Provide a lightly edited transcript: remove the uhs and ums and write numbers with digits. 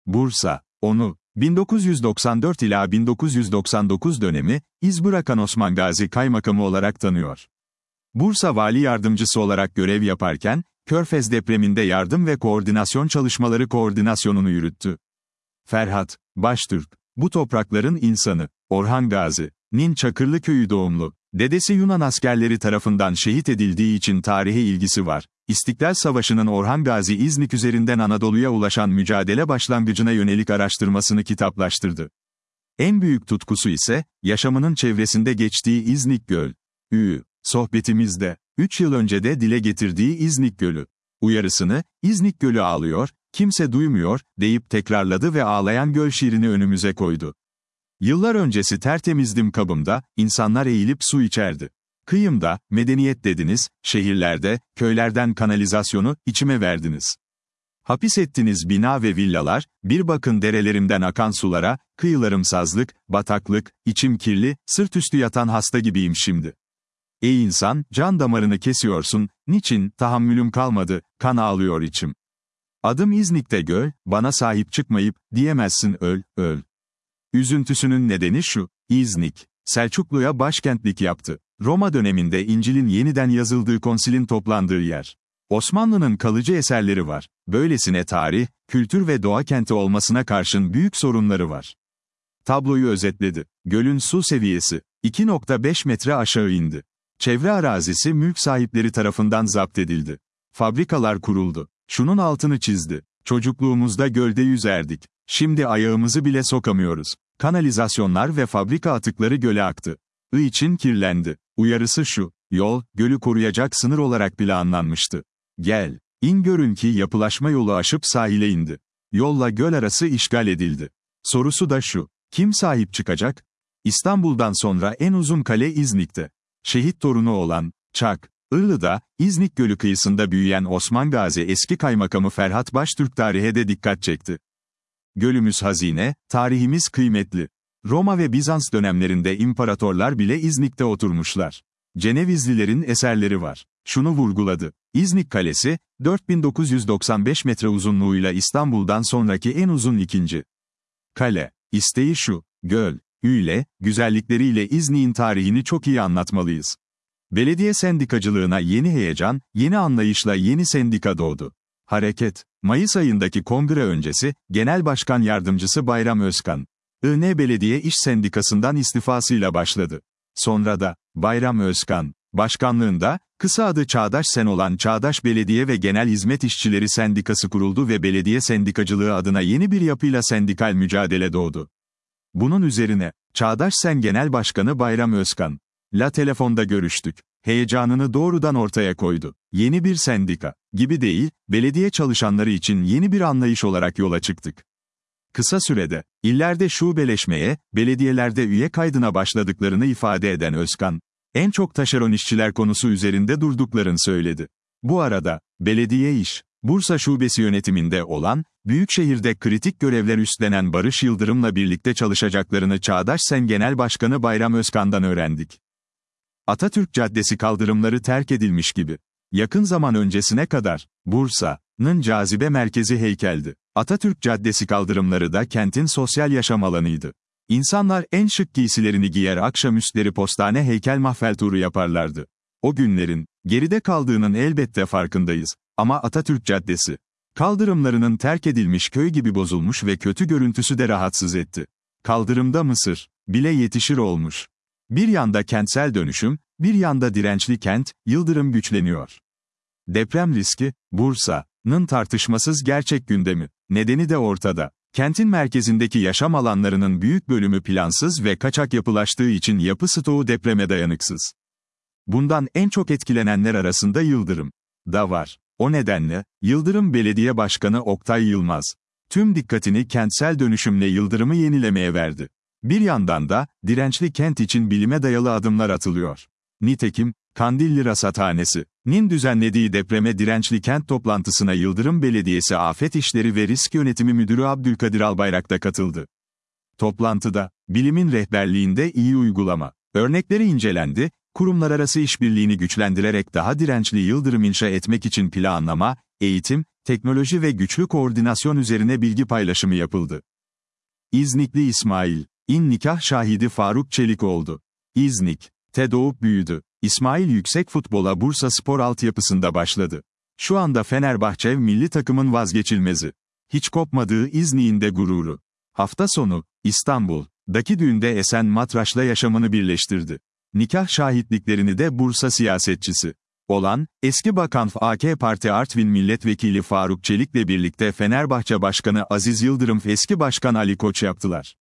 Bursa, onu, 1994 ila 1999 dönemi, iz bırakan Osman Gazi Kaymakamı olarak tanıyor. Bursa Vali Yardımcısı olarak görev yaparken, Körfez depreminde yardım ve koordinasyon çalışmaları koordinasyonunu yürüttü. Ferhat Baştürk, bu toprakların insanı, Orhan Gazi'nin Çakırlıköy'ü doğumlu, dedesi Yunan askerleri tarafından şehit edildiği için tarihe ilgisi var. İstiklal Savaşı'nın Orhan Gazi İznik üzerinden Anadolu'ya ulaşan mücadele başlangıcına yönelik araştırmasını kitaplaştırdı. En büyük tutkusu ise, yaşamının çevresinde geçtiği İznik Gölü. Sohbetimizde, 3 yıl önce de dile getirdiği İznik Gölü uyarısını, İznik Gölü ağlıyor, kimse duymuyor, deyip tekrarladı ve ağlayan göl şiirini önümüze koydu. Yıllar öncesi tertemizdim kabımda, insanlar eğilip su içerdi. Kıyımda, medeniyet dediniz, şehirlerde, köylerden kanalizasyonu, içime verdiniz. Hapis ettiniz bina ve villalar, bir bakın derelerimden akan sulara, kıyılarım sazlık, bataklık, içim kirli, sırt üstü yatan hasta gibiyim şimdi. Ey insan, can damarını kesiyorsun, niçin, tahammülüm kalmadı, kan ağlıyor içim. Adım İznik'te göl, bana sahip çıkmayıp, diyemezsin öl. Üzüntüsünün nedeni şu, İznik, Selçuklu'ya başkentlik yaptı. Roma döneminde İncil'in yeniden yazıldığı konsilin toplandığı yer. Osmanlı'nın kalıcı eserleri var. Böylesine tarih, kültür ve doğa kenti olmasına karşın büyük sorunları var. Tabloyu özetledi. Gölün su seviyesi, 2,5 metre aşağı indi. Çevre arazisi mülk sahipleri tarafından zapt edildi. Fabrikalar kuruldu. Şunun altını çizdi. Çocukluğumuzda gölde yüzerdik. Şimdi ayağımızı bile sokamıyoruz. Kanalizasyonlar ve fabrika atıkları göle aktı. İçin kirlendi. Uyarısı şu, yol, gölü koruyacak sınır olarak planlanmıştı. Gel, in görün ki yapılaşma yolu aşıp sahile indi. Yolla göl arası işgal edildi. Sorusu da şu, kim sahip çıkacak? İstanbul'dan sonra en uzun kale İznik'te. Şehit torunu olan, Çakırlı'da, İznik Gölü kıyısında büyüyen Osman Gazi eski kaymakamı Ferhat Baştürk tarihe de dikkat çekti. Gölümüz hazine, tarihimiz kıymetli. Roma ve Bizans dönemlerinde imparatorlar bile İznik'te oturmuşlar. Cenevizlilerin eserleri var. Şunu vurguladı. İznik Kalesi, 4995 metre uzunluğuyla İstanbul'dan sonraki en uzun ikinci kale. İsteği şu, göl, güzellikleriyle İznik'in tarihini çok iyi anlatmalıyız. Belediye sendikacılığına yeni heyecan, yeni anlayışla yeni sendika doğdu. Hareket, Mayıs ayındaki kongre öncesi, Genel Başkan Yardımcısı Bayram Özkan, İN Belediye İş Sendikası'ndan istifasıyla başladı. Sonra da, Bayram Özkan, başkanlığında, kısa adı Çağdaş Sen olan Çağdaş Belediye ve Genel Hizmet İşçileri Sendikası kuruldu ve belediye sendikacılığı adına yeni bir yapıyla sendikal mücadele doğdu. Bunun üzerine, Çağdaş Sen Genel Başkanı Bayram Özkan'la telefonda görüştük. Heyecanını doğrudan ortaya koydu. Yeni bir sendika gibi değil, belediye çalışanları için yeni bir anlayış olarak yola çıktık. Kısa sürede, illerde şubeleşmeye, belediyelerde üye kaydına başladıklarını ifade eden Özkan, en çok taşeron işçiler konusu üzerinde durduklarını söyledi. Bu arada, belediye iş, Bursa Şubesi yönetiminde olan, Büyükşehir'de kritik görevler üstlenen Barış Yıldırım'la birlikte çalışacaklarını Çağdaş Sen Genel Başkanı Bayram Özkan'dan öğrendik. Atatürk Caddesi kaldırımları terk edilmiş gibi. Yakın zaman öncesine kadar, Bursa'nın cazibe merkezi heykeldi. Atatürk Caddesi kaldırımları da kentin sosyal yaşam alanıydı. İnsanlar en şık giysilerini giyer akşamüstleri postane heykel mahfel turu yaparlardı. O günlerin, geride kaldığının elbette farkındayız. Ama Atatürk Caddesi, kaldırımlarının terk edilmiş köy gibi bozulmuş ve kötü görüntüsü de rahatsız etti. Kaldırımda mısır bile yetişir olmuş. Bir yanda kentsel dönüşüm, bir yanda dirençli kent, yıldırım güçleniyor. Deprem riski, Bursa'nın tartışmasız gerçek gündemi. Nedeni de ortada. Kentin merkezindeki yaşam alanlarının büyük bölümü plansız ve kaçak yapılaştığı için yapı stoğu depreme dayanıksız. Bundan en çok etkilenenler arasında Yıldırım da var. O nedenle, Yıldırım Belediye Başkanı Oktay Yılmaz, tüm dikkatini kentsel dönüşümle Yıldırım'ı yenilemeye verdi. Bir yandan da, dirençli kent için bilime dayalı adımlar atılıyor. Nitekim, Kandilli Rasathanesi'nin düzenlediği depreme dirençli kent toplantısına Yıldırım Belediyesi Afet İşleri ve Risk Yönetimi Müdürü Abdülkadir Albayrak da katıldı. Toplantıda, bilimin rehberliğinde iyi uygulama örnekleri incelendi, kurumlar arası işbirliğini güçlendirerek daha dirençli Yıldırım inşa etmek için planlama, eğitim, teknoloji ve güçlü koordinasyon üzerine bilgi paylaşımı yapıldı. İznikli İsmail, nikah şahidi Faruk Çelik oldu. İznik'te doğup büyüdü. İsmail yüksek futbola Bursaspor altyapısında başladı. Şu anda Fenerbahçe milli takımın vazgeçilmezi. Hiç kopmadığı İznik'in de gururu. Hafta sonu, İstanbul'daki düğünde Esen Matraş'la yaşamını birleştirdi. Nikah şahitliklerini de Bursa siyasetçisi olan, eski Bakan AK Parti Artvin Milletvekili Faruk Çelik'le birlikte Fenerbahçe Başkanı Aziz Yıldırım, eski Başkan Ali Koç yaptılar.